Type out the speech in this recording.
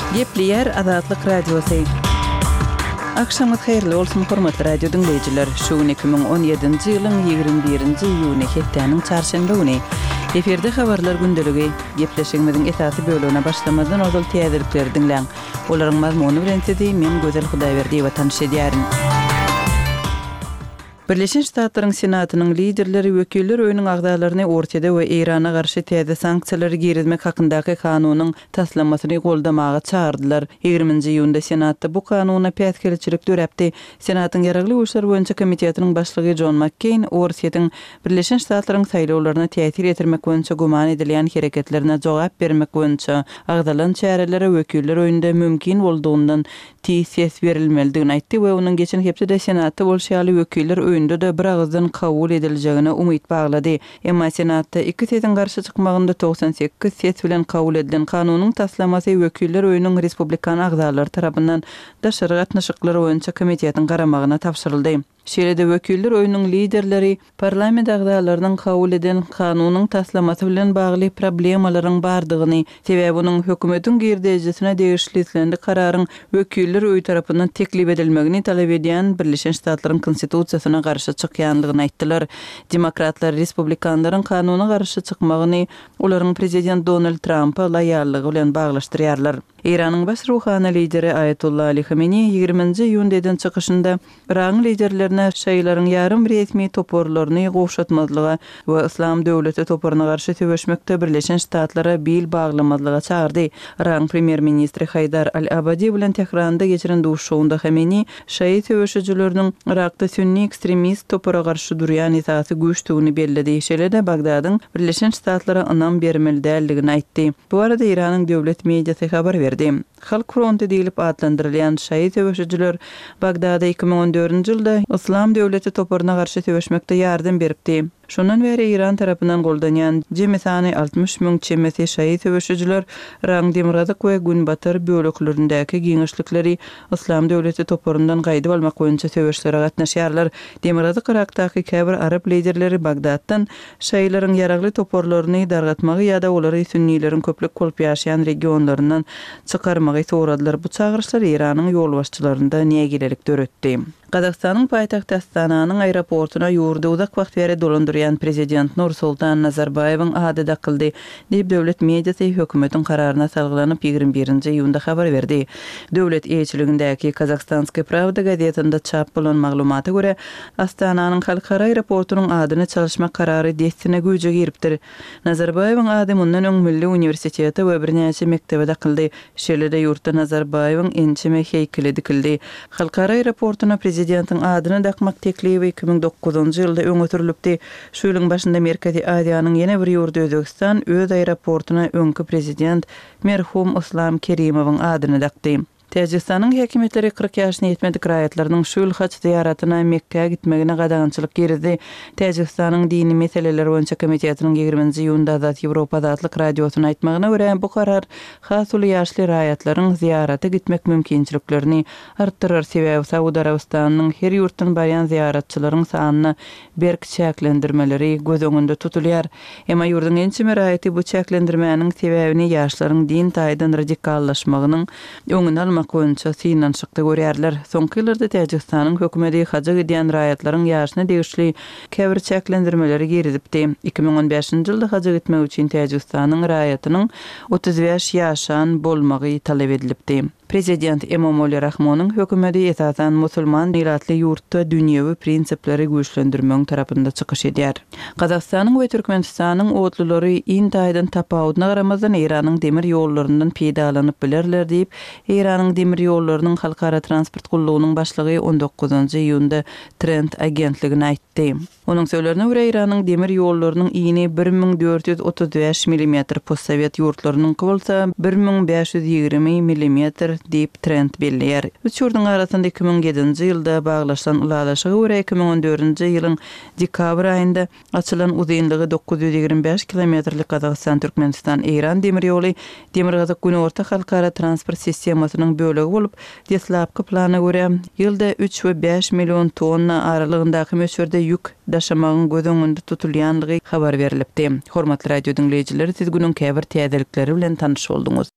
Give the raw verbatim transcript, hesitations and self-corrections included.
Gepleyer Azatlyk Radiosu. Akşamyt hayrly bolsun hormatly radio dinleyijiler. Şu iki bin on ýedinji ýylyň ýigirme birinji iýuny hetdäniň çarşamba güni eferde habarlar gündeligi gepleşigimiziň esasy bölügine başlamadan ozal täzelikleri dinleň. Olaryň mazmuny bilen sizi men Gözel Hudaýberdi we tanış edýärin. Birleşen Ştatlaryň Senatynyň liderleri wekiller öýüniň agdalaryny ortada we Irana garşy täze sanksiýalary girizmek hakyndaky kanunyň taslamasyny goldamaga çağırdylar. ýygrimiňji iýunda Senatda bu kanuny pätkelçilik döräpdi. Senatyň ýaragly işler boýunça komitetining başlygy John McCain Orsiýetiň Birleşen Ştatlaryň saýlawlaryna täsir etirmek boýunça guman edilýän hereketlerine jogap bermek boýunça agdalan çärelere wekiller öýünde mümkin bolduğundan tiýsiýet berilmelidigini aýtdy we onuň geçen hepside Senatda bolşýaly wekiller öýünde de bir agzdan kabul ediljegine umyt baglady. Emma Senatda iki setin garşy çykmagynda doksan sekiz set bilen kabul edilen kanunyň taslamasy wekiller öýüniň Respublikan agdalary tarapyndan daşary gatnaşyklar boýunça komitetiň garamagyna tapşyryldy. Şeýlede wekiller öýüniň liderleri parlament agdalarynyň kabul eden kanunyň taslamasy bilen bagly problemalaryň bardygyny, sebäbi onuň hökümetiň girdejisine degişliklendi kararyň wekiller öýü tarapyndan teklip edilmegini talap edýän Birleşen Ştatlaryň konstitusiýasyna garşy çykýanlygyny aýtdylar. Demokratlar Respublikanlaryň kanunyna garşy çykmagyny olaryň prezident Donald Trump'a laýallygy bilen baglaşdyrýarlar. İran'ın baş ruhani lideri Ayatollah Ali Khamenei ýygrimiňji iýun eden çykyşynda Iran liderlerine şeýlerin ýarym resmi toporlaryny gowşatmazlyga we Islam döwleti toporuna garşy töweşmekde Birleşen Ştatlara bil baglamazlyga çağırdy. Iran premier ministri Haydar al-Abadi bilen Tehranda geçiren duşşowunda Khamenei şeýi töweşijileriniň Irakda sünni ekstremist topora garşy durýan esasy güýçlügini bellidi. Şeýlede Bagdadyň Birleşen Ştatlara ynam bermeli däldigini aýtdy. Bu arada Iranyň döwlet mediasy habar berdi. Halk Frontu diýilip adlandyrylýan şeýi töweşijiler Bagdada iki bin on dördünji ýylda Islam döwleti toporuna garşy töweşmekde ýardym beripdi. Şondan beri İran tarapyndan goldanýan jemesany altmış müň çemesi şeýi töweşijiler Rang Demirgazyk we Günbatar böleklerindäki giňişlikleri Islam döwleti toporundan gaýdyp almak boýunça töweşlere gatnaşýarlar. Demirgazyk Irakdaky käbir arab liderleri Bagdatdan şeýleriň ýaragly toporlaryny dargatmagy ýa-da olary sünniýlerin köplük bolup ýaşaýan regionlaryndan çykarmagy soradylar. Bu çağırışlar İranyň ýolbaşçylarynda nägelik döretdi. Kazakstanyň paýtagty Astananyň aeroportuna ýurda uzak wagt beri dolandyrýan prezident Nursultan Nazarbayewiň ady dakyldy diýip döwlet mediasy hökümetiň kararyna salgylanyp ýygrimi birinji iýunda habar berdi. Döwlet eýçiligindäki Kazakstanskaya Pravda gazetinde çap bolan maglumata görä Astananyň halkara aeroportunyň adyny çalyşmak karary destine güýje giripdir. Nazarbayewiň ady mundan öň Milli Universiteti we birnäçe mektebe dakyldy. Şeýlede ýurtda Nazarbayewiň ençime heýkeli dikildi. Halkara aeroportuna prezidentiň adyny dakmak teklibi iki bin dokuzunji ýylda öňötürilipdi. Şu ýylyň başynda Merkezi Aziýanyň ýene bir ýurdu Özbegistan öz aeroportuna öňkü prezident merhum Islam Kerimowyň adyny dakdy. Täjikistanyň häkimetleri kırk ýaşyna ýetmedik raýatlarynyň şu ýyl haç ziyaratına Mekke'ye gitmegine gadagançylyk girdi. Täjikistanyň dini meseleler boýunça komitetiniň ýygrimiňji iýunda Azat Ýewropa Azatlyk radiosyna aýtmagyna görä bu karar has uly ýaşly raýatlaryň ziyarata gitmek mümkinçiliklerini artdyrar. Sebäbi Saudy Arabistanynyň her ýurtdan barýan ziyaratçylaryň sanyny berk çäklendirmeleri göz öňünde tutulýar. Emma ýurdun ençime raýaty bu çäklendirmäniň sebäbini ýaşlaryň din taýdan radikallaşmagynyň öňüne boýunça synanşykda görýärler. Soňky ýyllarda Täjikistanyň hökümeti haja gidýän raýatlaryň ýaşyna degişli käbir çäklendirmeleri girizipdi. iki bin on beşinji ýylda haja gitmek üçin Täjikistanyň raýatynyň otuz beş ýaşan bolmagy talap edilipdi. Prezident Emomali Rahmonyň hökümeti esasen musulman milatly ýurtda dünýäwi prinsipleri güýçlendirmek tarapynda çykyş edýär. Kazakstanyň we Türkmenistanyň otlulary intaýdan tapawudyna garamazdan Iranyň demir ýollaryndan peýdalanyp bilerler diýip Iranyň demir ýollarynyň halkara transport gullugynyň başlygy on dokuzunji iýunda Trend agentligine aýtdy. Onuň sözlerine görä Iranyň demir ýollarynyň iýini bir min dört ýüz otuz beş millimetr postsovet ýurtlarynyň bolsa bir min beş ýüz ýygrimi millimetr diýip Trend belliýär. Üç ýurdun arasynda iki bin ýedinji ýylda baglaşan ulalaşygy görä iki bin on dördünji ýylyň dekabr aýynda açylan uzunlygy dokuz ýüz ýygrimi beş kilometrlik Kazakystan Türkmenistan Iran demir ýoly Demirgazyk Günorta halkara transport sistemasynyň bölegi bolup, deslapky plana görä ýylda üç we beş million tonna aralygyndaky möçberde ýük daşamagyň göz öňünde tutulýanlygy habar berilipdi. Hormatly radio dinleyijiler, siz günüň käbir täzelikleri bilen tanyş boldunuz.